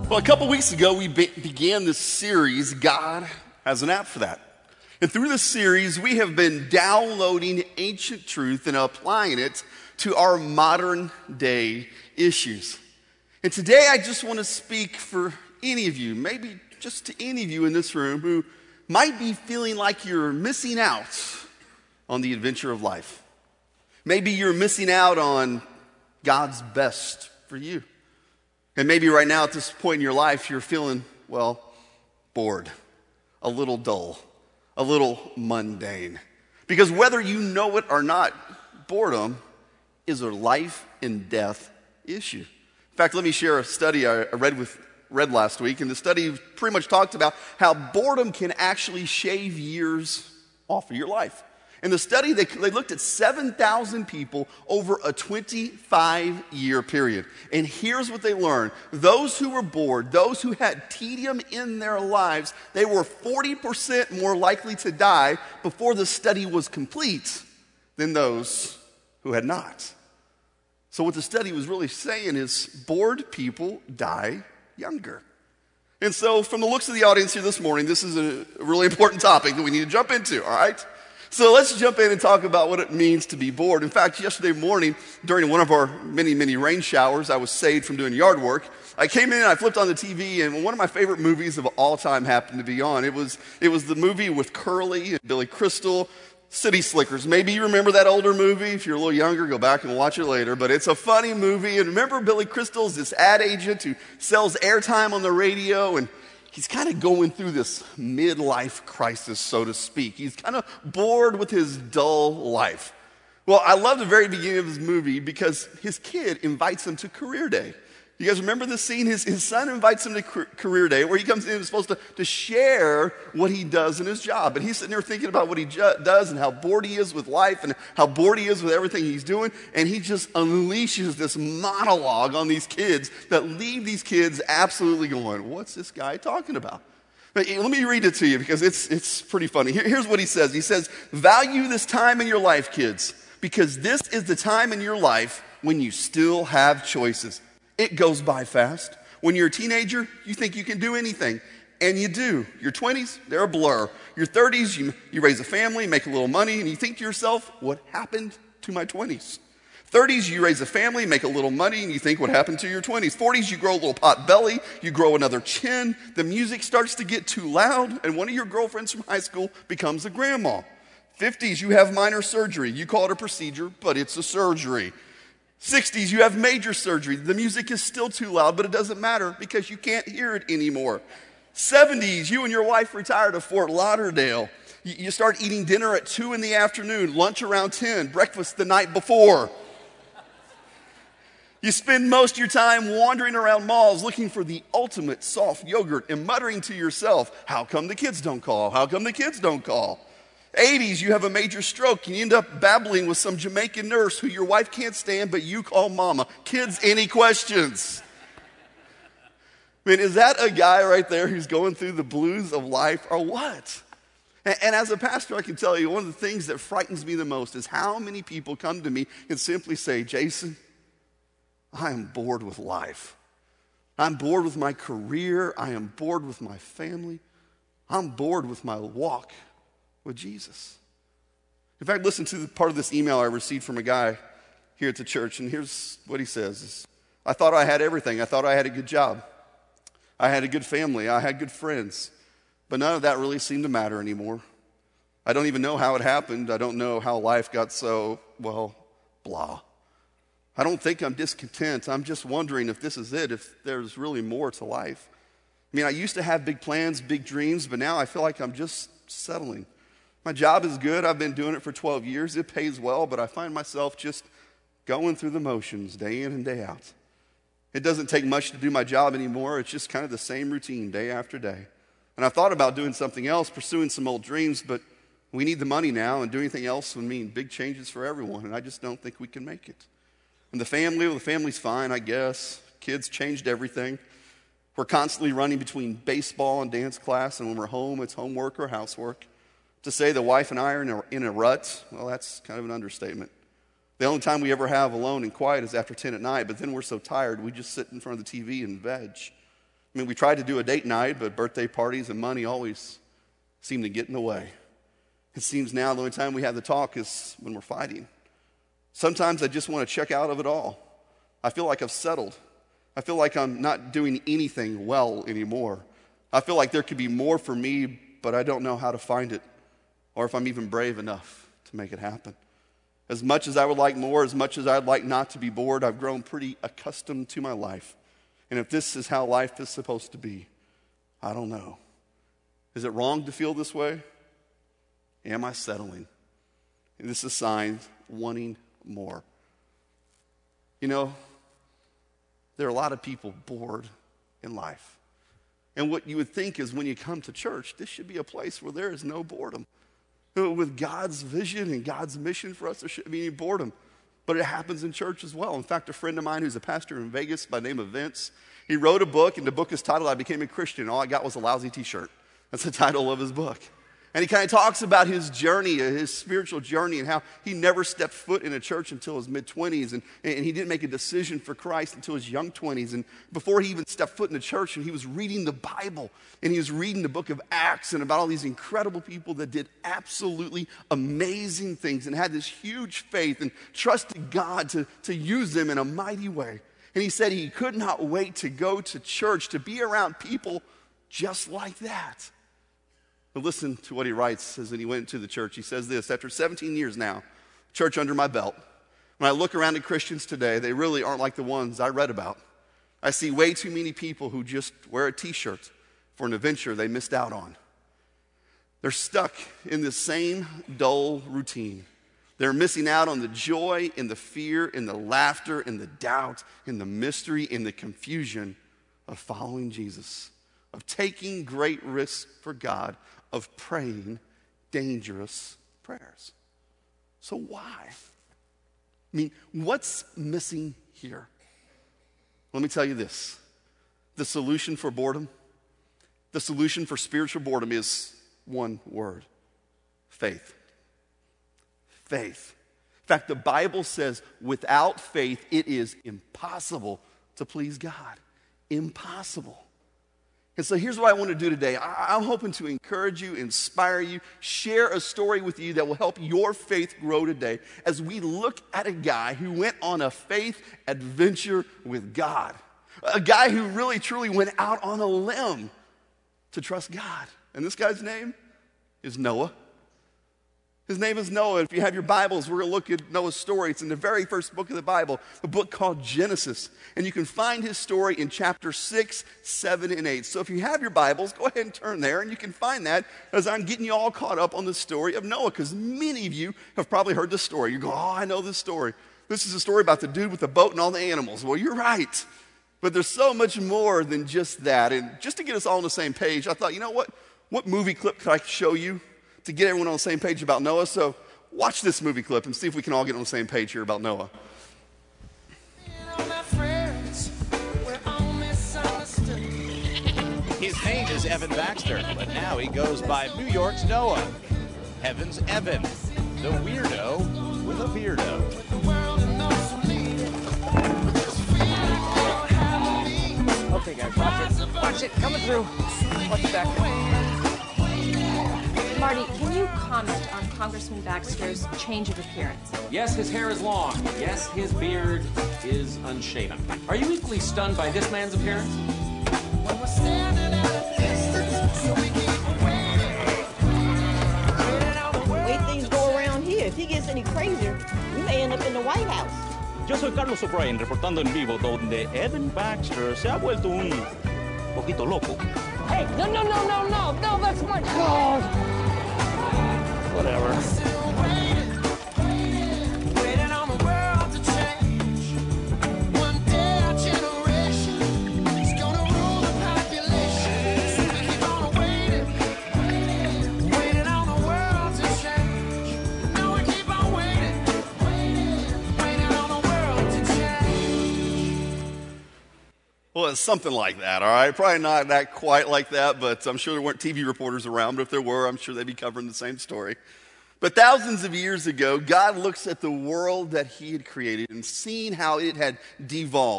Well, a couple weeks ago, we began this series, God Has an App for That. And through this series, we have been downloading ancient truth and applying it to our modern day issues. And today, I just want to speak for any of you, maybe just to any of you in this room who might be feeling like you're missing out on the adventure of life. Maybe you're missing out on God's best for you. And maybe right now at this point in your life, you're feeling, well, bored, a little dull, a little mundane. Because whether you know it or not, boredom is a life and death issue. In fact, let me share a study I read last week. And the study pretty much talked about how boredom can actually shave years off of your life. In the study, they looked at 7,000 people over a 25-year period. And here's what they learned. Those who were bored, those who had tedium in their lives, they were 40% more likely to die before the study was complete than those who had not. So what the study was really saying is bored people die younger. And so from the looks of the audience here this morning, this is a really important topic that we need to jump into, all right? So let's jump in and talk about what it means to be bored. In fact, yesterday morning, during one of our many, many rain showers, I was saved from doing yard work. I came in and I flipped on the TV, and one of my favorite movies of all time happened to be on. It was the movie with Curly and Billy Crystal, City Slickers. Maybe you remember that older movie. If you're a little younger, go back and watch it later. But it's a funny movie. And remember, Billy Crystal's this ad agent who sells airtime on the radio, and he's kind of going through this midlife crisis, so to speak. He's kind of bored with his dull life. Well, I love the very beginning of his movie because his kid invites him to career day. You guys remember this scene? His son invites him to career day where he comes in and is supposed to share what he does in his job. And he's sitting there thinking about what he does and how bored he is with life and how bored he is with everything he's doing. And he just unleashes this monologue on these kids that leave these kids absolutely going, what's this guy talking about? Let me read it to you because it's pretty funny. Here's what he says. He says, value this time in your life, kids, because this is the time in your life when you still have choices. It goes by fast. When you're a teenager, you think you can do anything, and you do. Your 20s, they're a blur. Your 30s, you raise a family, make a little money, and you think to yourself, what happened to my 20s? 30s, you raise a family, make a little money, and you think, what happened to your 20s? 40s, you grow a little pot belly, you grow another chin, the music starts to get too loud, and one of your girlfriends from high school becomes a grandma. 50s, you have minor surgery. You call it a procedure, but it's a surgery. 60s, you have major surgery. The music is still too loud, but it doesn't matter because you can't hear it anymore. 70s, you and your wife retire to Fort Lauderdale. You start eating dinner at 2 in the afternoon, lunch around 10, breakfast the night before. You spend most of your time wandering around malls looking for the ultimate soft yogurt and muttering to yourself, how come the kids don't call? How come the kids don't call? 80s, you have a major stroke and you end up babbling with some Jamaican nurse who your wife can't stand, but you call mama. Kids, any questions? I mean, is that a guy right there who's going through the blues of life or what? And as a pastor, I can tell you, one of the things that frightens me the most is how many people come to me and simply say, Jason, I am bored with life. I'm bored with my career. I am bored with my family. I'm bored with my walk with Jesus. In fact, listen to the part of this email I received from a guy here at the church, and here's what he says. I thought I had everything. I thought I had a good job. I had a good family. I had good friends. But none of that really seemed to matter anymore. I don't even know how it happened. I don't know how life got so, well, blah. I don't think I'm discontent. I'm just wondering if this is it, if there's really more to life. I mean, I used to have big plans, big dreams, but now I feel like I'm just settling. My job is good. I've been doing it for 12 years. It pays well, but I find myself just going through the motions day in and day out. It doesn't take much to do my job anymore. It's just kind of the same routine day after day. And I thought about doing something else, pursuing some old dreams, but we need the money now, and doing anything else would mean big changes for everyone, and I just don't think we can make it. And the family's fine, I guess. Kids changed everything. We're constantly running between baseball and dance class, and when we're home, it's homework or housework. To say the wife and I are in a rut, well, that's kind of an understatement. The only time we ever have alone and quiet is after 10 at night, but then we're so tired, we just sit in front of the TV and veg. I I mean, we tried to do a date night, but birthday parties and money always seem to get in the way. It seems now the only time we have to talk is when we're fighting. Sometimes I just want to check out of it all. I feel like I've settled. I feel like I'm not doing anything well anymore. I feel like there could be more for me, but I don't know how to find it, or if I'm even brave enough to make it happen. As much as I would like more, as much as I'd like not to be bored, I've grown pretty accustomed to my life. And if this is how life is supposed to be, I don't know. Is it wrong to feel this way? Am I settling? And this is signs wanting more. You know, there are a lot of people bored in life. And what you would think is when you come to church, this should be a place where there is no boredom. With God's vision and God's mission for us, there shouldn't be any boredom. But it happens in church as well. In fact, a friend of mine who's a pastor in Vegas by the name of Vince, he wrote a book, and the book is titled, I Became a Christian. All I got was a lousy t-shirt. That's the title of his book. And he kind of talks about his journey, his spiritual journey, and how he never stepped foot in a church until his mid-20s, and he didn't make a decision for Christ until his young 20s. And before he even stepped foot in the church, and he was reading the Bible, and he was reading the book of Acts, and about all these incredible people that did absolutely amazing things, and had this huge faith, and trusted God to use them in a mighty way. And he said he could not wait to go to church, to be around people just like that. But listen to what he writes as he went to the church. He says this, after 17 years now, church under my belt, when I look around at Christians today, they really aren't like the ones I read about. I see way too many people who just wear a t-shirt for an adventure they missed out on. They're stuck in the same dull routine. They're missing out on the joy and the fear and the laughter and the doubt and the mystery and the confusion of following Jesus, of taking great risks for God, of praying dangerous prayers. So why? I mean, what's missing here? Let me tell you this. The solution for boredom, the solution for spiritual boredom is one word: faith. Faith. In fact, the Bible says without faith, it is impossible to please God. Impossible. And so here's what I want to do today. I'm hoping to encourage you, inspire you, share a story with you that will help your faith grow today as we look at a guy who went on a faith adventure with God. A guy who really, truly went out on a limb to trust God. And this guy's name is Noah. His name is Noah. If you have your Bibles, we're going to look at Noah's story. It's in the very first book of the Bible, a book called Genesis. And you can find his story in chapter 6, 7, and 8. So if you have your Bibles, go ahead and turn there, and you can find that as I'm getting you all caught up on the story of Noah, because many of you have probably heard this story. You go, oh, I know this story. This is a story about the dude with the boat and all the animals. Well, you're right. But there's so much more than just that. And just to get us all on the same page, I thought, you know what? What movie clip could I show you to get everyone on the same page about Noah? So watch this movie clip and see if we can all get on the same page here about Noah. His name is Evan Baxter, but now he goes by New York's Noah. Heaven's Evan, the weirdo with a beardo. Okay, guys, watch it. Watch it, coming through. Watch it back. Marty, can you comment on Congressman Baxter's change of appearance? Yes, his hair is long. Yes, his beard is unshaven. Are you equally stunned by this man's appearance? The way things go around here, if he gets any crazier, we may end up in the White House. Yo soy Carlos O'Brien, reportando en vivo, donde Evan Baxter se ha vuelto un poquito loco. Hey, no, that's my God. Whatever. Well, it's something like that, all right? Probably not that quite like that, but I'm sure there weren't TV reporters around. But if there were, I'm sure they'd be covering the same story. But thousands of years ago, God looks at the world that he had created and seeing how it had devolved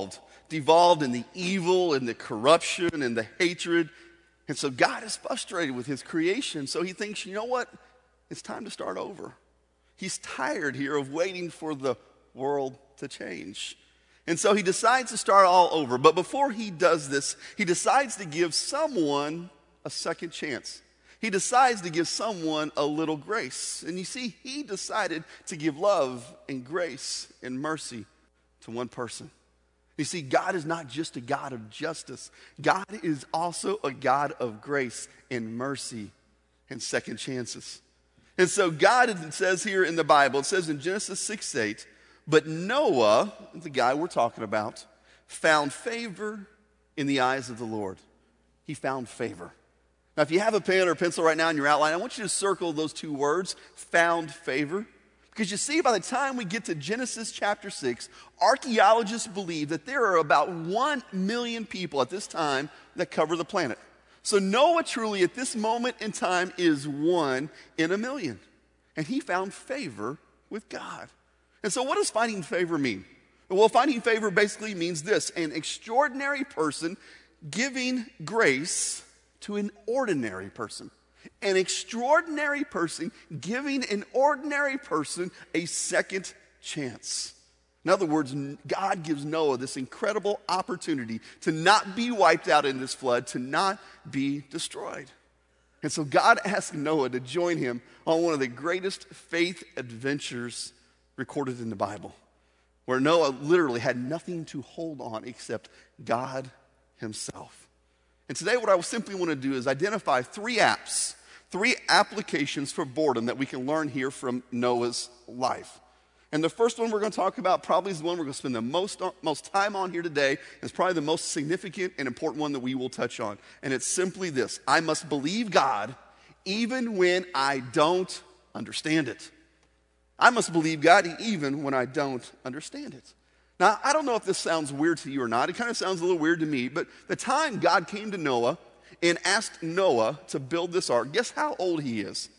devolved in the evil and the corruption and the hatred. And so God is frustrated with his creation. So he thinks, you know what? It's time to start over. He's tired here of waiting for the world to change. And so he decides to start all over. But before he does this, he decides to give someone a second chance. He decides to give someone a little grace. And you see, he decided to give love and grace and mercy to one person. You see, God is not just a God of justice. God is also a God of grace and mercy and second chances. And so God, it says here in the Bible, it says in Genesis 6:8, but Noah, the guy we're talking about, found favor in the eyes of the Lord. He found favor. Now, if you have a pen or a pencil right now in your outline, I want you to circle those two words, found favor. Because you see, by the time we get to Genesis chapter 6, archaeologists believe that there are about 1 million people at this time that cover the planet. So Noah truly at this moment in time is 1 in a million. And he found favor with God. And so what does finding favor mean? Well, finding favor basically means this: an extraordinary person giving grace to an ordinary person. An extraordinary person giving an ordinary person a second chance. In other words, God gives Noah this incredible opportunity to not be wiped out in this flood, to not be destroyed. And so God asked Noah to join him on one of the greatest faith adventures recorded in the Bible, where Noah literally had nothing to hold on except God himself. And today what I simply want to do is identify 3 applications for boredom that we can learn here from Noah's life. And the first one we're going to talk about probably is the one we're going to spend the most time on here today. It's probably the most significant and important one that we will touch on. And it's simply this: I must believe God even when I don't understand it. I must believe God even when I don't understand it. Now, I don't know if this sounds weird to you or not. It kind of sounds a little weird to me. But the time God came to Noah and asked Noah to build this ark, guess how old he is?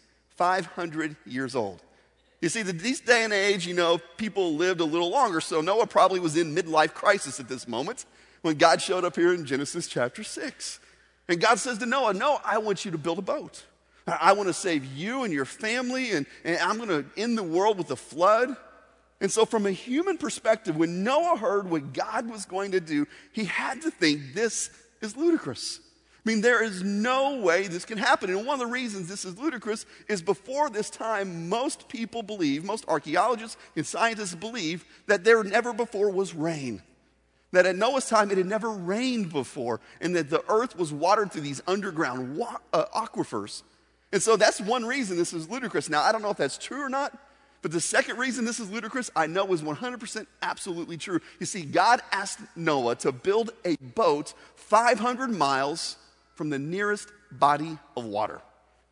500 years old. You see, this day and age, people lived a little longer, so Noah probably was in midlife crisis at this moment when God showed up here in Genesis chapter 6. And God says to Noah, no, I want you to build a boat. I want to save you and your family, and I'm going to end the world with a flood. And so from a human perspective, when Noah heard what God was going to do, he had to think, this is ludicrous. I mean, there is no way this can happen. And one of the reasons this is ludicrous is before this time, most people believe, most archaeologists and scientists believe that there never before was rain. That at Noah's time, it had never rained before, and that the earth was watered through these underground aquifers. And so that's one reason this is ludicrous. Now, I don't know if that's true or not, but the second reason this is ludicrous, I know is 100% absolutely true. You see, God asked Noah to build a boat 500 miles from the nearest body of water.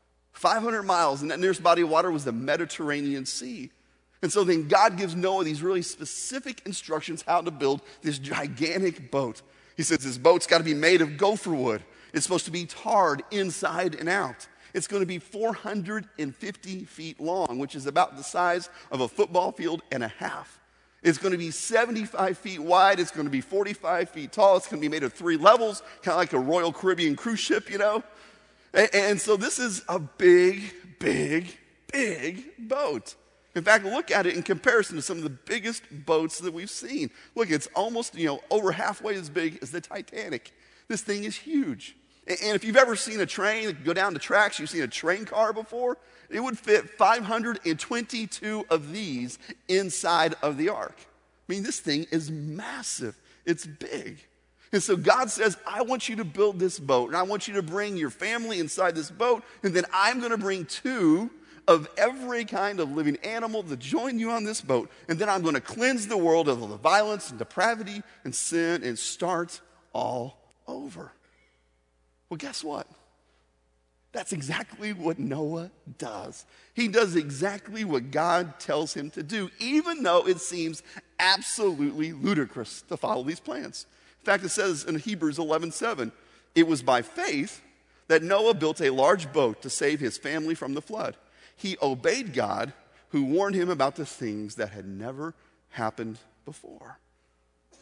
500 miles, and that nearest body of water was the Mediterranean Sea. And so then God gives Noah these really specific instructions how to build this gigantic boat. He says this boat's got to be made of gopher wood. It's supposed to be tarred inside and out. It's going to be 450 feet long, which is about the size of a football field and a half. It's going to be 75 feet wide. It's going to be 45 feet tall. It's going to be made of 3 levels, kind of like a Royal Caribbean cruise ship, And so this is a big, big, big boat. In fact, look at it in comparison to some of the biggest boats that we've seen. Look, it's almost, over halfway as big as the Titanic. This thing is huge. And if you've ever seen a train go down the tracks, you've seen a train car before, it would fit 522 of these inside of the ark. I mean, this thing is massive. It's big. And so God says, I want you to build this boat, and I want you to bring your family inside this boat, and then I'm going to bring 2 of every kind of living animal to join you on this boat, and then I'm going to cleanse the world of the violence and depravity and sin and start all over. Well, guess what? That's exactly what Noah does. He does exactly what God tells him to do, even though it seems absolutely ludicrous to follow these plans. In fact, it says in Hebrews 11:7, it was by faith that Noah built a large boat to save his family from the flood. He obeyed God, who warned him about the things that had never happened before.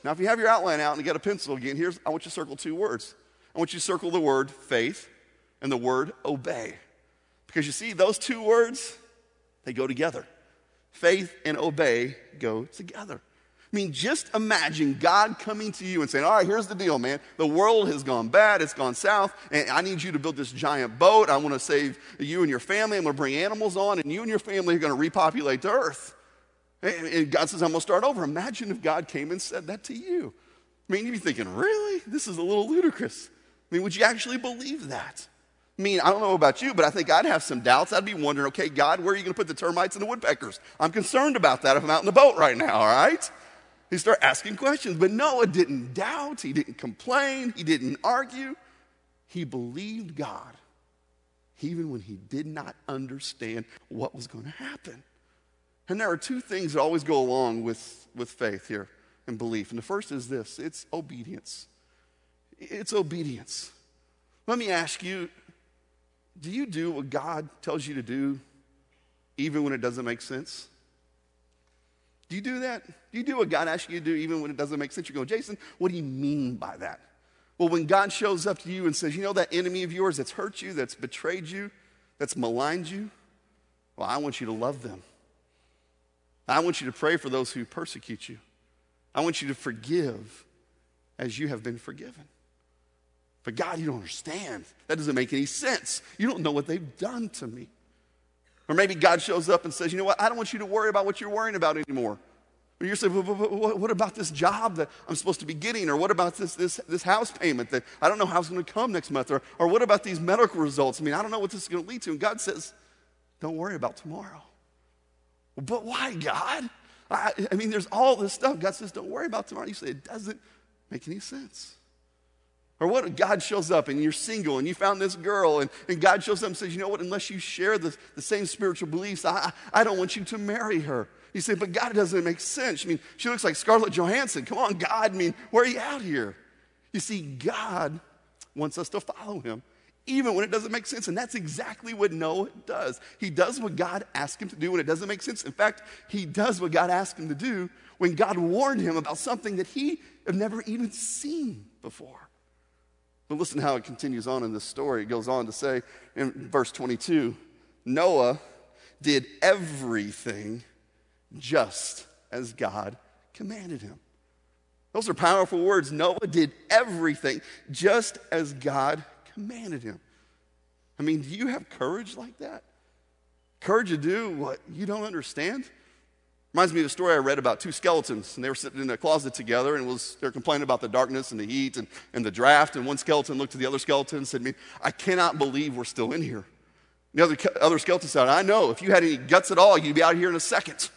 Now, if you have your outline out and you got a pencil again, I want you to circle 2 words. I want you to circle the word faith and the word obey. Because you see, those 2 words, they go together. Faith and obey go together. I mean, just imagine God coming to you and saying, all right, here's the deal, man. The world has gone bad. It's gone south. And I need you to build this giant boat. I want to save you and your family. I'm going to bring animals on, and you and your family are going to repopulate the earth. And God says, I'm going to start over. Imagine if God came and said that to you. I mean, you'd be thinking, really? This is a little ludicrous. I mean, would you actually believe that? I mean, I don't know about you, but I think I'd have some doubts. I'd be wondering, okay, God, where are you going to put the termites and the woodpeckers? I'm concerned about that if I'm out in the boat right now, all right? He started asking questions. But Noah didn't doubt. He didn't complain. He didn't argue. He believed God, even when he did not understand what was going to happen. And there are 2 things that always go along with faith here and belief. And the first is this: it's obedience. It's obedience. Let me ask you, do you do what God tells you to do even when it doesn't make sense? Do you do that? Do you do what God asks you to do even when it doesn't make sense? You go, Jason, what do you mean by that? Well, when God shows up to you and says, you know that enemy of yours that's hurt you, that's betrayed you, that's maligned you? Well, I want you to love them. I want you to pray for those who persecute you. I want you to forgive as you have been forgiven. But God, you don't understand. That doesn't make any sense. You don't know what they've done to me. Or maybe God shows up and says, you know what, I don't want you to worry about what you're worrying about anymore. Or you're saying, what about this job that I'm supposed to be getting? Or what about this house payment that I don't know how it's going to come next month? Or what about these medical results? I mean, I don't know what this is going to lead to. And God says, don't worry about tomorrow. But why, God? I mean, there's all this stuff. God says, don't worry about tomorrow. You say, it doesn't make any sense. Or what if God shows up and you're single and you found this girl and God shows up and says, you know what, unless you share the same spiritual beliefs, I don't want you to marry her. You say, but God, it doesn't make sense. I mean, she looks like Scarlett Johansson. Come on, God, I mean, where are you out here? You see, God wants us to follow him, even when it doesn't make sense. And that's exactly what Noah does. He does what God asked him to do when it doesn't make sense. In fact, he does what God asked him to do when God warned him about something that he had never even seen before. But listen how it continues on in this story. It goes on to say in verse 22, Noah did everything just as God commanded him. Those are powerful words. Noah did everything just as God commanded him. I mean, do you have courage like that? Courage to do what you don't understand? Reminds me of a story I read about 2 skeletons, and they were sitting in a closet together, and they were complaining about the darkness and the heat and the draft, and one skeleton looked at the other skeleton and said, I cannot believe we're still in here. The other skeleton said, I know, if you had any guts at all, you'd be out here in a second.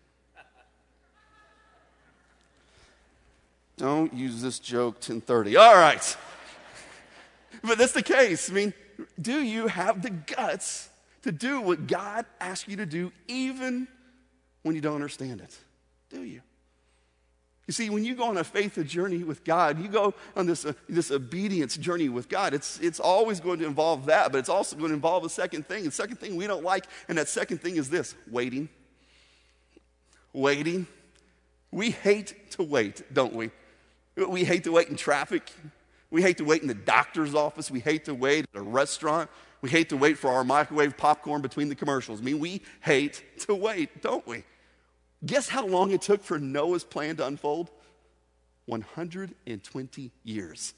Don't use this joke 10:30. All right. But that's the case. I mean, do you have the guts to do what God asks you to do even when you don't understand it? Do you? You see, when you go on a faith journey with God, you go on this obedience journey with God, it's always going to involve that, but it's also going to involve a second thing. The second thing we don't like, and that second thing is this: waiting. Waiting. We hate to wait, don't we? We hate to wait in traffic. We hate to wait in the doctor's office. We hate to wait at a restaurant. We hate to wait for our microwave popcorn between the commercials. I mean, we hate to wait, don't we? Guess how long it took for Noah's plan to unfold? 120 years.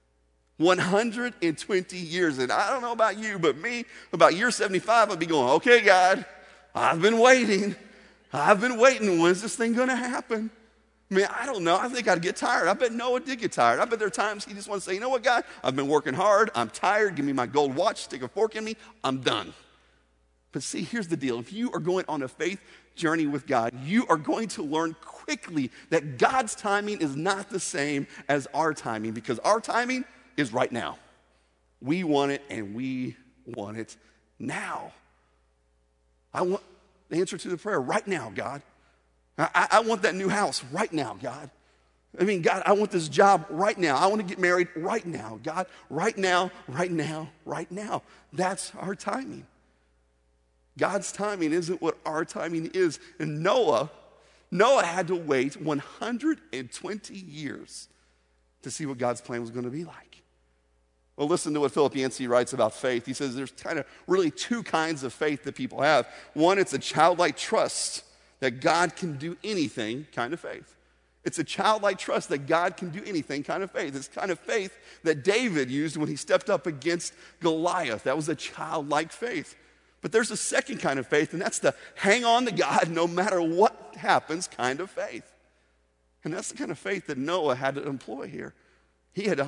120 years. And I don't know about you, but me, about year 75, I'd be going, okay, God, I've been waiting. When's this thing going to happen? I mean, I don't know. I think I'd get tired. I bet Noah did get tired. I bet there are times he just wants to say, you know what, God? I've been working hard. I'm tired. Give me my gold watch. Stick a fork in me. I'm done. But see, here's the deal. If you are going on a faith journey with God, you are going to learn quickly that God's timing is not the same as our timing, because our timing is right now. We want it, and we want it now. I want the answer to the prayer right now, God. I want that new house right now, God. I mean, God, I want this job right now. I want to get married right now, God. Right now, right now, right now. That's our timing. God's timing isn't what our timing is. And Noah Noah had to wait 120 years to see what God's plan was going to be like. Well, listen to what Philip Yancey writes about faith. He says there's kind of really two kinds of faith that people have. One, it's a childlike trust that God can do anything kind of faith. It's a childlike trust that God can do anything kind of faith. It's kind of faith that David used when he stepped up against Goliath. That was a childlike faith. But there's a second kind of faith, and that's the hang on to God no matter what happens kind of faith. And that's the kind of faith that Noah had to employ here. He had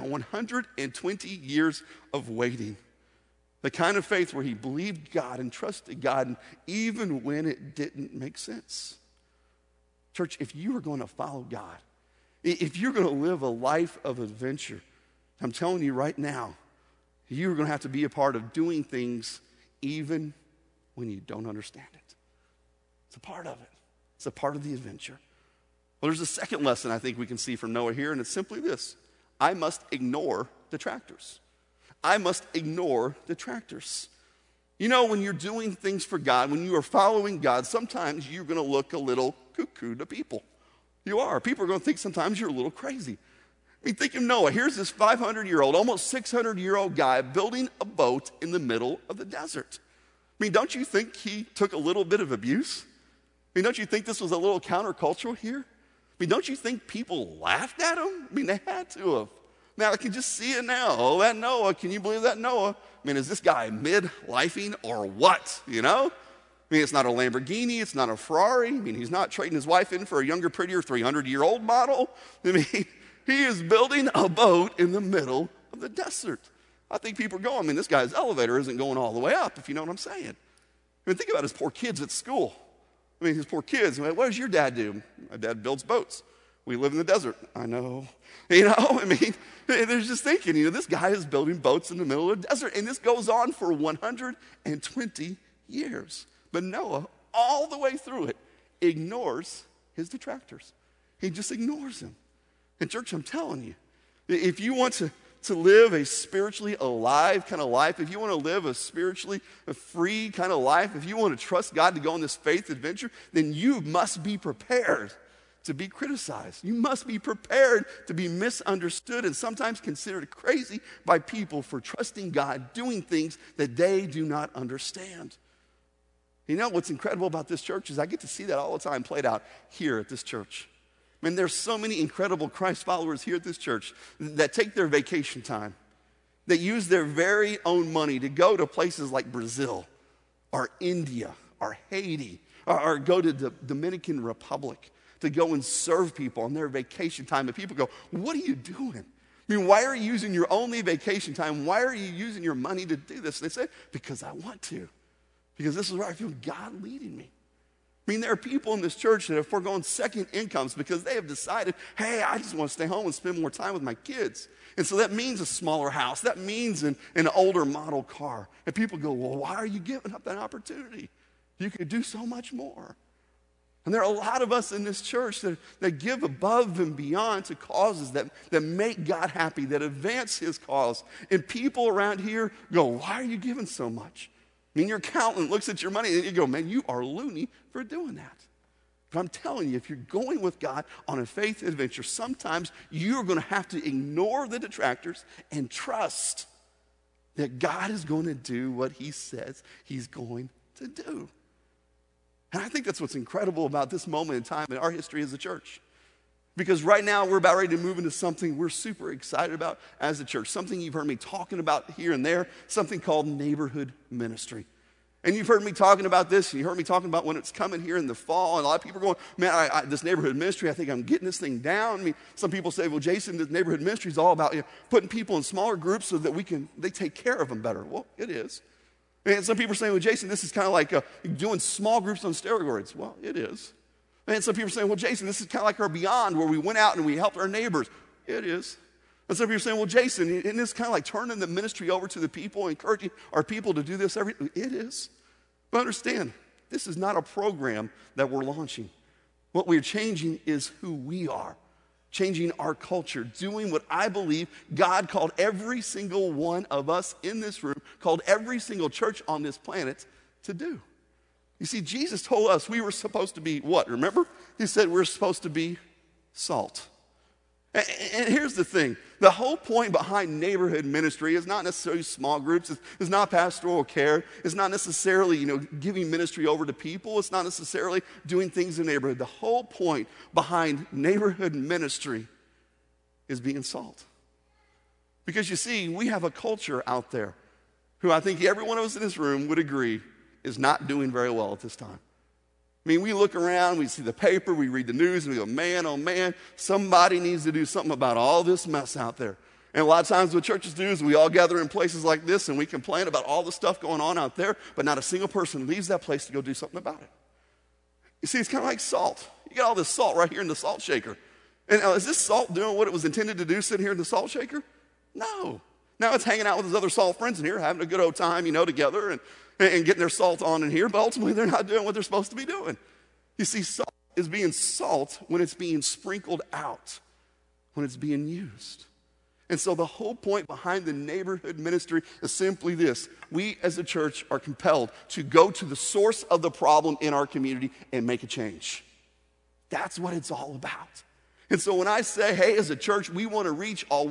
120 years of waiting. The kind of faith where he believed God and trusted God even when it didn't make sense. Church, if you are going to follow God, if you're going to live a life of adventure, I'm telling you right now, you're going to have to be a part of doing things even when you don't understand it. It's a part of it. It's a part of the adventure. Well, there's a second lesson I think we can see from Noah here, and it's simply this. I must ignore detractors. I must ignore detractors. You know, when you're doing things for God, when you are following God, sometimes you're going to look a little cuckoo to people. You are. People are going to think sometimes you're a little crazy. I mean, think of Noah. Here's this 500-year-old, almost 600-year-old guy building a boat in the middle of the desert. I mean, don't you think he took a little bit of abuse? I mean, don't you think this was a little countercultural here? I mean, don't you think people laughed at him? I mean, they had to have. Now, I can just see it now. Oh, that Noah, can you believe that Noah? I mean, is this guy mid-lifing or what, you know? I mean, it's not a Lamborghini, it's not a Ferrari. I mean, he's not trading his wife in for a younger, prettier 300-year-old model. I mean, he is building a boat in the middle of the desert. I think people are going, I mean, this guy's elevator isn't going all the way up, if you know what I'm saying. I mean, think about his poor kids at school. I mean, his poor kids. What does your dad do? My dad builds boats. We live in the desert. I know. You know, I mean, they're just thinking, you know, this guy is building boats in the middle of the desert. And this goes on for 120 years. But Noah, all the way through it, ignores his detractors. He just ignores them. And church, I'm telling you, if you want to live a spiritually alive kind of life, if you want to live a spiritually free kind of life, if you want to trust God to go on this faith adventure, then you must be prepared to be criticized. You must be prepared to be misunderstood and sometimes considered crazy by people for trusting God, doing things that they do not understand. You know what's incredible about this church is I get to see that all the time played out here at this church. I mean, there's so many incredible Christ followers here at this church that take their vacation time, that use their very own money to go to places like Brazil or India or Haiti or go to the Dominican Republic to go and serve people on their vacation time. And people go, what are you doing? I mean, why are you using your only vacation time? Why are you using your money to do this? And they say, because I want to. Because this is where I feel God leading me. I mean, there are people in this church that have foregone second incomes because they have decided, hey, I just want to stay home and spend more time with my kids. And so that means a smaller house. That means an older model car. And people go, well, why are you giving up that opportunity? You could do so much more. And there are a lot of us in this church that give above and beyond to causes that make God happy, that advance his cause. And people around here go, why are you giving so much? I mean, your accountant looks at your money and you go, man, you are loony for doing that. But I'm telling you, if you're going with God on a faith adventure, sometimes you're going to have to ignore the detractors and trust that God is going to do what he says he's going to do. And I think that's what's incredible about this moment in time in our history as a church. Because right now we're about ready to move into something we're super excited about as a church, something you've heard me talking about here and there, something called neighborhood ministry. And you've heard me talking about this, and you heard me talking about when it's coming here in the fall, and a lot of people are going, man, this neighborhood ministry, I think I'm getting this thing down. I mean, some people say, well, Jason, this neighborhood ministry is all about putting people in smaller groups so that they take care of them better. Well, it is. And some people are saying, well, Jason, this is kind of like doing small groups on steroids. Well, it is. And some people are saying, well, Jason, this is kind of like our Beyond where we went out and we helped our neighbors. It is. And some people are saying, well, Jason, isn't this kind of like turning the ministry over to the people, encouraging our people to do this? It is. But understand, this is not a program that we're launching. What we're changing is who we are, changing our culture, doing what I believe God called every single one of us in this room, called every single church on this planet to do. You see, Jesus told us we were supposed to be what? Remember? He said we're supposed to be salt. And here's the thing. The whole point behind neighborhood ministry is not necessarily small groups. It's not pastoral care. It's not necessarily, giving ministry over to people. It's not necessarily doing things in the neighborhood. The whole point behind neighborhood ministry is being salt. Because you see, we have a culture out there who I think every one of us in this room would agree is not doing very well at this time. I mean, we look around, we see the paper, we read the news, and we go, man, oh man, somebody needs to do something about all this mess out there. And a lot of times what churches do is we all gather in places like this and we complain about all the stuff going on out there, but not a single person leaves that place to go do something about it. You see, it's kind of like salt. You got all this salt right here in the salt shaker. And is this salt doing what it was intended to do sitting here in the salt shaker? No. Now it's hanging out with his other salt friends in here, having a good old time, together and getting their salt on in here, but ultimately they're not doing what they're supposed to be doing. You see, salt is being salt when it's being sprinkled out, when it's being used. And so the whole point behind the neighborhood ministry is simply this. We as a church are compelled to go to the source of the problem in our community and make a change. That's what it's all about. And so when I say, hey, as a church, we want to reach all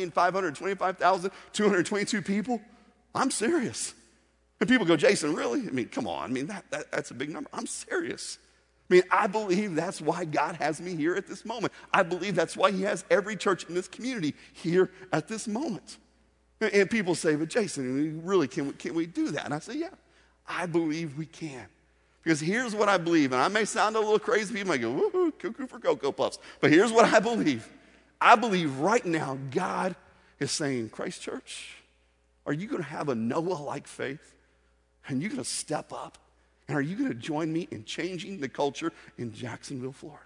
1,525,222 people, I'm serious. And people go, Jason, really? I mean, come on. I mean, that's a big number. I'm serious. I mean, I believe that's why God has me here at this moment. I believe that's why he has every church in this community here at this moment. And people say, but Jason, really, can we do that? And I say, yeah, I believe we can. Because here's what I believe, and I may sound a little crazy. People might go, woohoo, cuckoo for Cocoa Puffs. But here's what I believe. I believe right now God is saying, Christ Church, are you going to have a Noah-like faith? And you're going to step up? And are you going to join me in changing the culture in Jacksonville, Florida?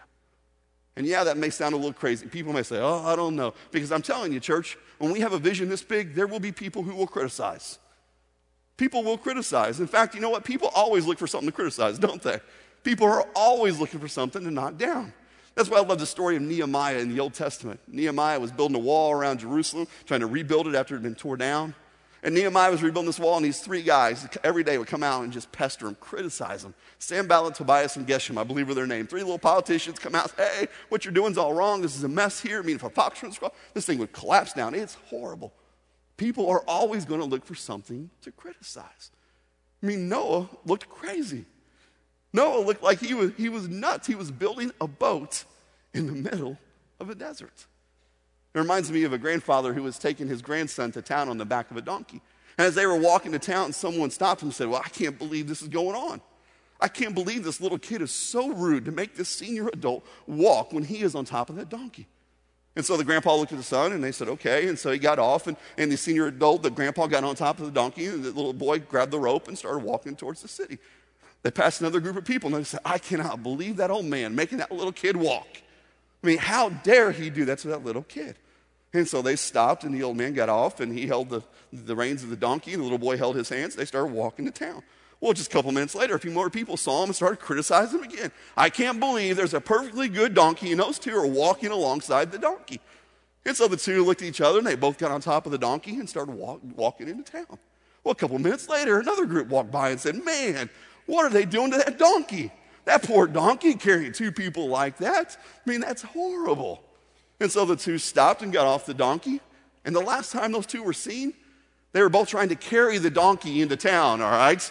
And yeah, that may sound a little crazy. People may say, oh, I don't know. Because I'm telling you, church, when we have a vision this big, there will be people who will criticize. People will criticize. In fact, you know what? People always look for something to criticize, don't they? People are always looking for something to knock down. That's why I love the story of Nehemiah in the Old Testament. Nehemiah was building a wall around Jerusalem, trying to rebuild it after it had been torn down. And Nehemiah was rebuilding this wall, and these three guys every day would come out and just pester him, criticize him. Sanballat, Tobias, and Geshem, I believe were their name. Three little politicians come out and say, hey, what you're doing is all wrong. This is a mess here. I mean, if a fox runs across, this thing would collapse down. It's horrible. People are always going to look for something to criticize. I mean, Noah looked crazy. Noah looked like he was nuts. He was building a boat in the middle of a desert. It reminds me of a grandfather who was taking his grandson to town on the back of a donkey. And as they were walking to town, someone stopped him and said, well, I can't believe this is going on. I can't believe this little kid is so rude to make this senior adult walk when he is on top of that donkey. And so the grandpa looked at the son, and they said, okay. And so he got off, and the senior adult, the grandpa got on top of the donkey, and the little boy grabbed the rope and started walking towards the city. They passed another group of people, and they said, I cannot believe that old man making that little kid walk. I mean, how dare he do that to that little kid? And so they stopped, and the old man got off, and he held the reins of the donkey, and the little boy held his hands. They started walking to town. Well, just a couple minutes later, a few more people saw him and started criticizing him again. I can't believe there's a perfectly good donkey, and those two are walking alongside the donkey. And so the two looked at each other, and they both got on top of the donkey and started walking into town. Well, a couple minutes later, another group walked by and said, man, what are they doing to that donkey? That poor donkey carrying two people like that. I mean, that's horrible. And so the two stopped and got off the donkey. And the last time those two were seen, they were both trying to carry the donkey into town, all right?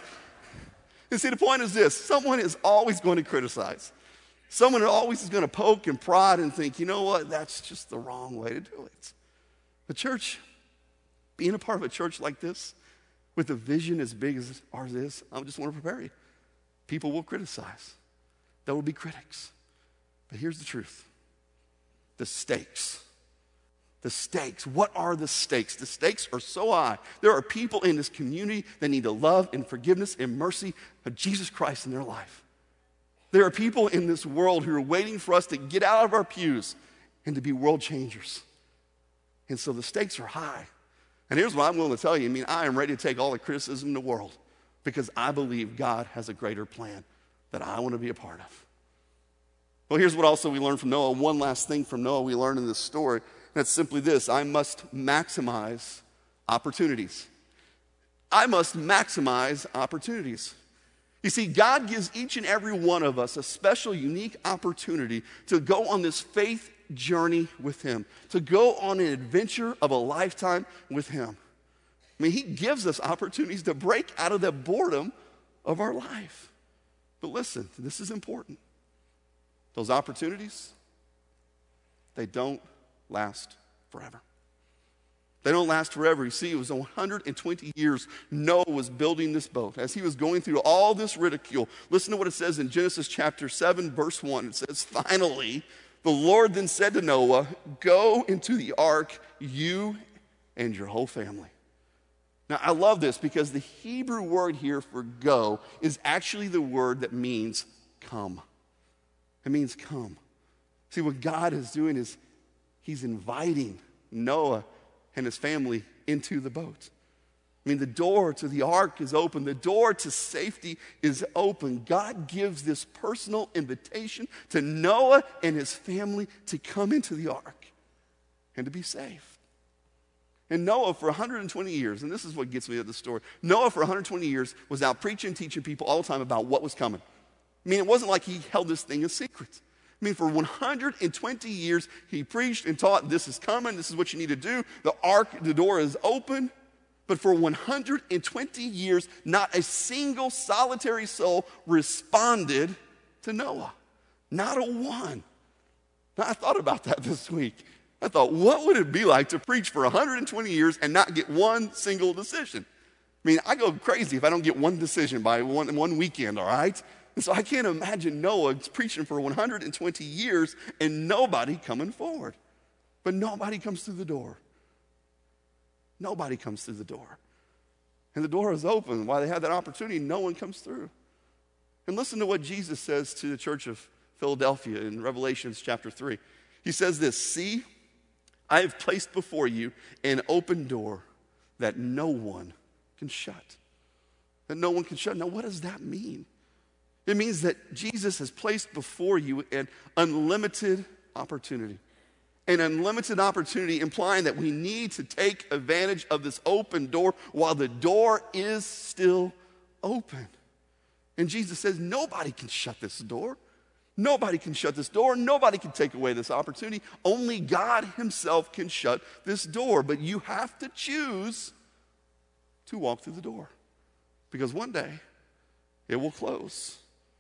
And see, the point is this. Someone is always going to criticize. Someone always is going to poke and prod and think, you know what, that's just the wrong way to do it. The church, being a part of a church like this, with a vision as big as ours is, I just want to prepare you. People will criticize. There will be critics. But here's the truth. The stakes. The stakes. What are the stakes? The stakes are so high. There are people in this community that need the love and forgiveness and mercy of Jesus Christ in their life. There are people in this world who are waiting for us to get out of our pews and to be world changers. And so the stakes are high. And here's what I'm willing to tell you. I mean, I am ready to take all the criticism in the world because I believe God has a greater plan that I want to be a part of. Well, here's what also we learn from Noah. One last thing from Noah we learn in this story. And it's simply this. I must maximize opportunities. I must maximize opportunities. You see, God gives each and every one of us a special, unique opportunity to go on this faith journey with him, to go on an adventure of a lifetime with him. I mean, he gives us opportunities to break out of the boredom of our life. But listen, this is important. Those opportunities, they don't last forever. They don't last forever. You see, it was 120 years Noah was building this boat. As he was going through all this ridicule, listen to what it says in Genesis chapter 7, verse 1. It says, "Finally, the Lord then said to Noah, 'Go into the ark, you and your whole family.'" Now, I love this because the Hebrew word here for go is actually the word that means come. It means come. See, what God is doing is he's inviting Noah and his family into the boat. I mean, the door to the ark is open. The door to safety is open. God gives this personal invitation to Noah and his family to come into the ark and to be safe. And Noah, for 120 years, and this is what gets me at the story, Noah, for 120 years, was out preaching and teaching people all the time about what was coming. I mean, it wasn't like he held this thing a secret. I mean, for 120 years, he preached and taught, this is coming, this is what you need to do. The ark, the door is open. But for 120 years, not a single solitary soul responded to Noah. Not a one. Now, I thought about that this week. I thought, what would it be like to preach for 120 years and not get one single decision? I mean, I go crazy if I don't get one decision by one weekend, all right? And so I can't imagine Noah preaching for 120 years and nobody coming forward. But nobody comes through the door. Nobody comes through the door. And the door is open. While they have that opportunity, no one comes through. And listen to what Jesus says to the church of Philadelphia in Revelations chapter 3. He says this, "See, I have placed before you an open door that no one can shut." That no one can shut. Now, what does that mean? It means that Jesus has placed before you an unlimited opportunity. An unlimited opportunity, implying that we need to take advantage of this open door while the door is still open. And Jesus says, nobody can shut this door. Nobody can shut this door. Nobody can take away this opportunity. Only God himself can shut this door. But you have to choose to walk through the door. Because one day, it will close.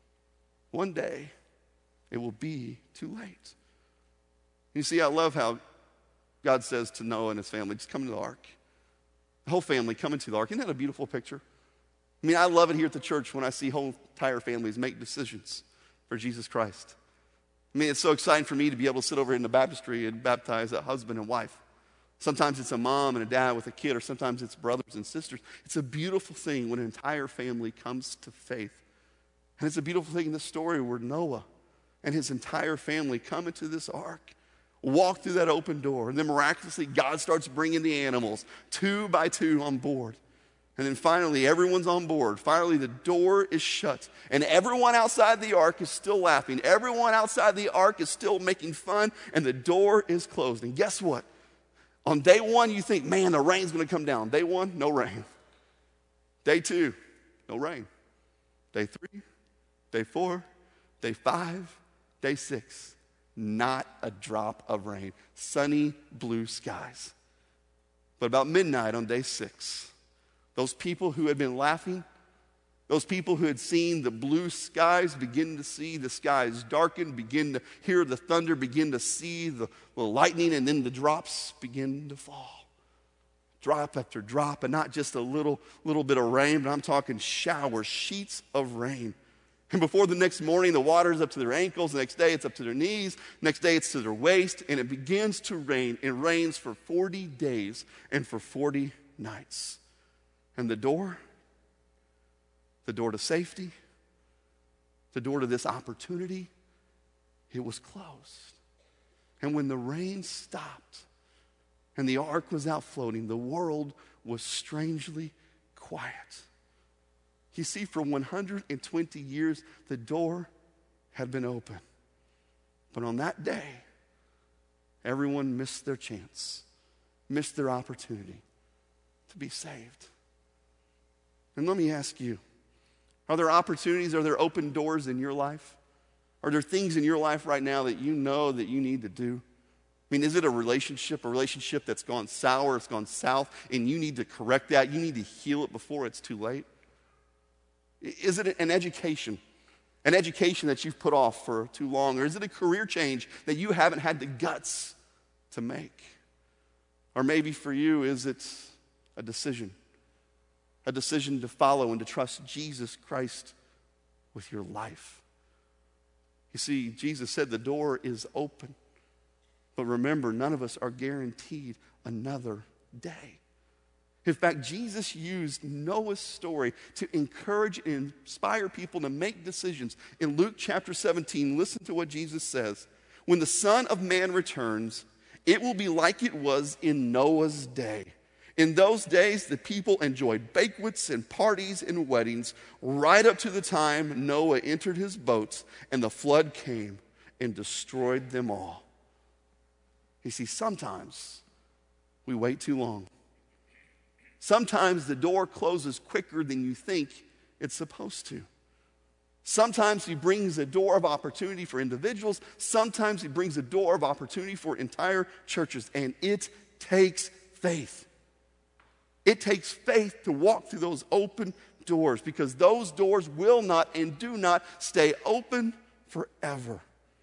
One day, it will be too late. You see, I love how God says to Noah and his family, just come into the ark. The whole family come into the ark. Isn't that a beautiful picture? I mean, I love it here at the church when I see whole entire families make decisions for Jesus Christ. I mean, it's so exciting for me to be able to sit over in the baptistry and baptize a husband and wife. Sometimes it's a mom and a dad with a kid, or sometimes it's brothers and sisters. It's a beautiful thing when an entire family comes to faith. And it's a beautiful thing in this story where Noah and his entire family come into this ark, walk through that open door, and then miraculously God starts bringing the animals 2 by 2 on board. And then finally everyone's on board. Finally the door is shut. And everyone outside the ark is still laughing. Everyone outside the ark is still making fun, and the door is closed. And guess what? On day 1 you think, man, the rain's going to come down. Day 1, no rain. Day 2, no rain. Day 3, day 4, day 5, day 6. Not a drop of rain. Sunny blue skies. But about midnight on day 6, those people who had been laughing, those people who had seen the blue skies begin to see the skies darken, begin to hear the thunder, begin to see the lightning, and then the drops begin to fall. Drop after drop, and not just a little bit of rain, but I'm talking showers, sheets of rain. And before the next morning, the water's up to their ankles. The next day, it's up to their knees. Next day, it's to their waist. And it begins to rain. It rains for 40 days and for 40 nights. And the door to safety, the door to this opportunity, it was closed. And when the rain stopped and the ark was out floating, the world was strangely quiet. You see, for 120 years, the door had been open. But on that day, everyone missed their chance, missed their opportunity to be saved. And let me ask you, Are there opportunities? Are there open doors in your life? Are there things in your life right now that you know that you need to do? I mean, is it a relationship that's gone sour, it's gone south, and you need to correct that? You need to heal it before it's too late? Is it an education that you've put off for too long? Or is it a career change that you haven't had the guts to make? Or maybe for you, is it a decision to follow and to trust Jesus Christ with your life? You see, Jesus said the door is open. But remember, none of us are guaranteed another day. In fact, Jesus used Noah's story to encourage and inspire people to make decisions. In Luke chapter 17, listen to what Jesus says. When the Son of Man returns, it will be like it was in Noah's day. In those days, the people enjoyed banquets and parties and weddings right up to the time Noah entered his boats and the flood came and destroyed them all. You see, sometimes we wait too long. Sometimes the door closes quicker than you think it's supposed to. Sometimes he brings a door of opportunity for individuals. Sometimes he brings a door of opportunity for entire churches. And it takes faith. It takes faith to walk through those open doors, because those doors will not and do not stay open forever.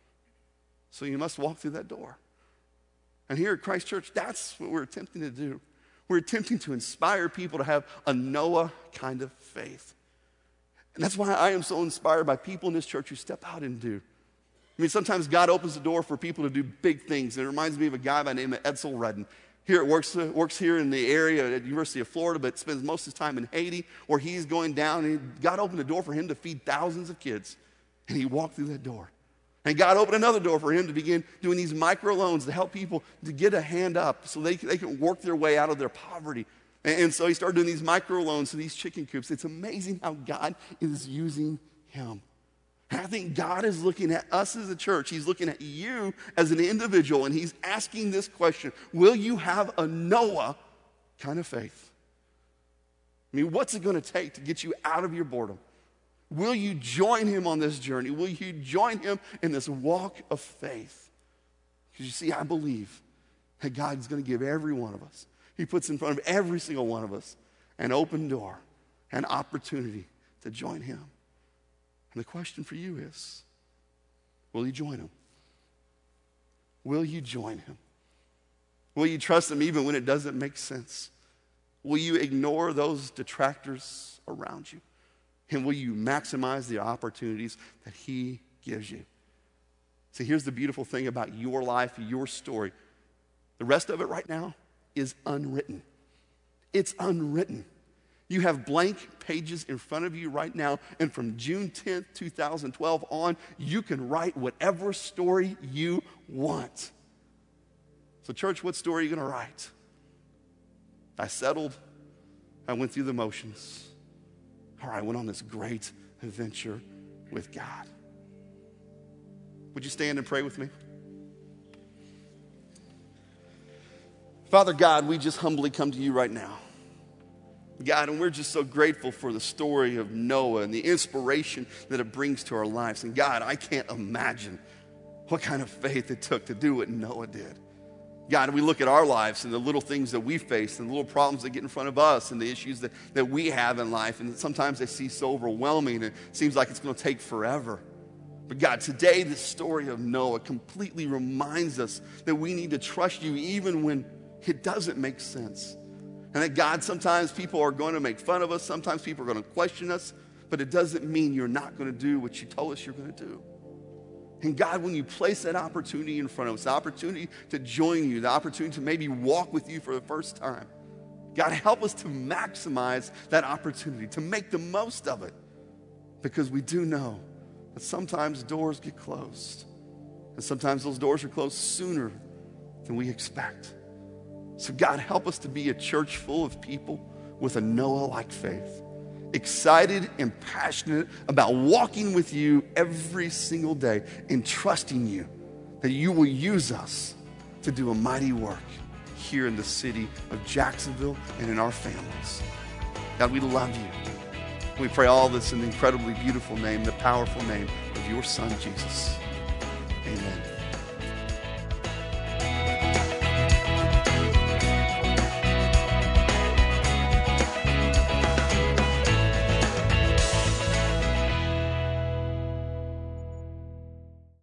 So you must walk through that door. And here at Christ Church, that's what we're attempting to do. We're attempting to inspire people to have a Noah kind of faith. And that's why I am so inspired by people in this church who step out and do. I mean, sometimes God opens the door for people to do big things. And it reminds me of a guy by the name of Edsel Redden. Here works here in the area at the University of Florida, but spends most of his time in Haiti, where he's going down. And God opened the door for him to feed thousands of kids. And he walked through that door. And God opened another door for him to begin doing these microloans to help people to get a hand up so they can work their way out of their poverty. And so he started doing these microloans to these chicken coops. It's amazing how God is using him. And I think God is looking at us as a church. He's looking at you as an individual, and he's asking this question: will you have a Noah kind of faith? I mean, what's it going to take to get you out of your boredom? Will you join him on this journey? Will you join him in this walk of faith? Because you see, I believe that God is going to give every one of us, he puts in front of every single one of us, an open door, an opportunity to join him. And the question for you is, will you join him? Will you join him? Will you trust him even when it doesn't make sense? Will you ignore those detractors around you? And will you maximize the opportunities that he gives you? See, here's the beautiful thing about your life, your story. The rest of it right now is unwritten. It's unwritten. You have blank pages in front of you right now, and from June 10th, 2012 on, you can write whatever story you want. So church, what story are you going to write? I settled. I went through the motions. Or I went on this great adventure with God. Would you stand and pray with me? Father God, we just humbly come to you right now. God, and we're just so grateful for the story of Noah and the inspiration that it brings to our lives. And God, I can't imagine what kind of faith it took to do what Noah did. God, we look at our lives and the little things that we face and the little problems that get in front of us and the issues that we have in life. And sometimes they seem so overwhelming and it seems like it's going to take forever. But God, today the story of Noah completely reminds us that we need to trust you even when it doesn't make sense. And that God, sometimes people are going to make fun of us. Sometimes people are going to question us. But it doesn't mean you're not going to do what you told us you're going to do. And God, when you place that opportunity in front of us, the opportunity to join you, the opportunity to maybe walk with you for the first time, God, help us to maximize that opportunity, to make the most of it. Because we do know that sometimes doors get closed. And sometimes those doors are closed sooner than we expect. So God, help us to be a church full of people with a Noah-like faith, excited and passionate about walking with you every single day and trusting you that you will use us to do a mighty work here in the city of Jacksonville and in our families. God, we love you. We pray all this in the incredibly beautiful name, the powerful name of your Son, Jesus. Amen.